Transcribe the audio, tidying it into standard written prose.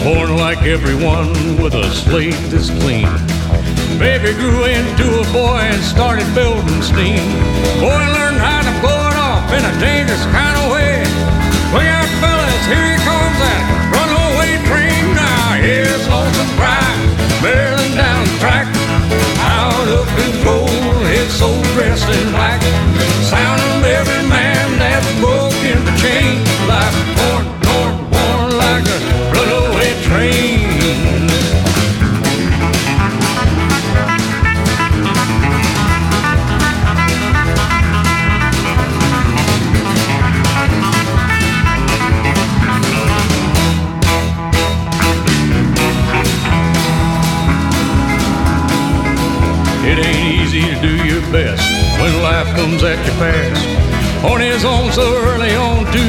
born like everyone with a slate that's clean. Baby grew into a boy and started building steam. Boy learned how to blow it off in a dangerous kind of way. Look out, fellas, here he comes, that runaway train. Now here's Lonesome Pride, barreling down the track, out of control, his soul dressed in black. Sound of every man that's broken the chain. Like born, like a runaway train. It ain't easy to do your best when life comes at you fast. On his own so early on too